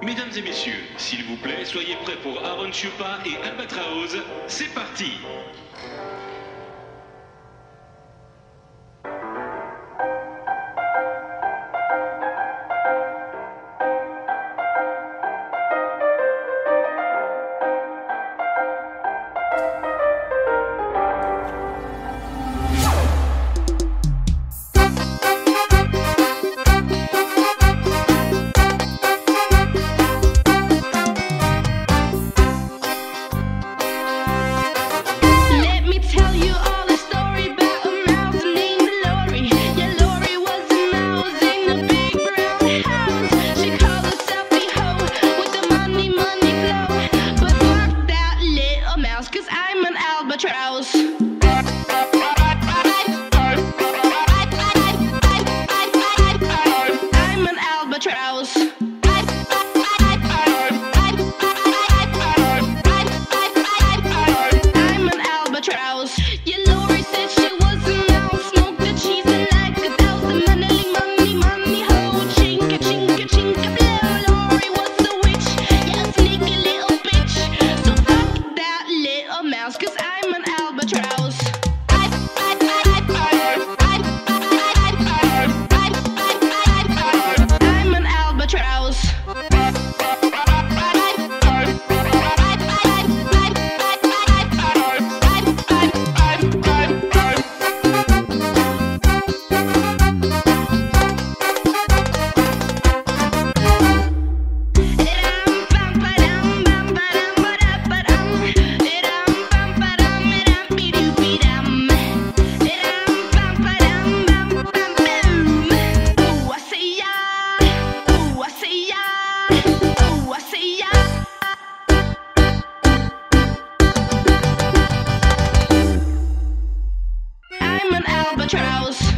Mesdames et messieurs, s'il vous plaît, soyez prêts pour Aaron Chupa et Albatraoz. C'est parti! Cause I'm an albatross. I'm an albatross. I'm an albatross. Yeah, Lori said she was a mouse. Smoked the cheese and like 1,000 money, ho. Chinka, chinka, chinka, blow. Lori was a witch. Yeah, a sneaky little bitch. So fuck that little mouse, cause I'm an albatross. I'm an albatross. I'm an albatross.